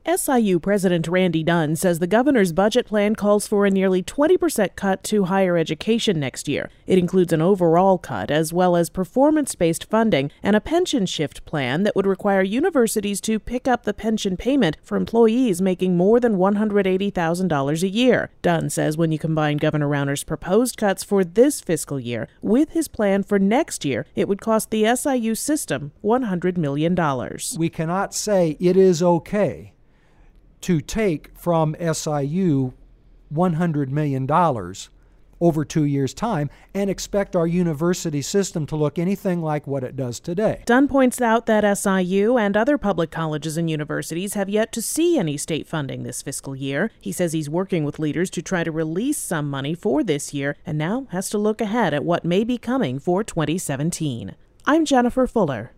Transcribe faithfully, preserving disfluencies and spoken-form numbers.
S I U President Randy Dunn says the governor's budget plan calls for a nearly twenty percent cut to higher education next year. It includes an overall cut as well as performance-based funding and a pension shift plan that would require universities to pick up the pension payment for employees making more than one hundred eighty thousand dollars a year. Dunn says when you combine Governor Rauner's proposed cuts for this fiscal year with his plan for next year, it would cost the S I U system one hundred million dollars. We cannot say it is okay to take from S I U one hundred million dollars over two years' time and expect our university system to look anything like what it does today. Dunn points out that S I U and other public colleges and universities have yet to see any state funding this fiscal year. He says he's working with leaders to try to release some money for this year and now has to look ahead at what may be coming for twenty seventeen. I'm Jennifer Fuller.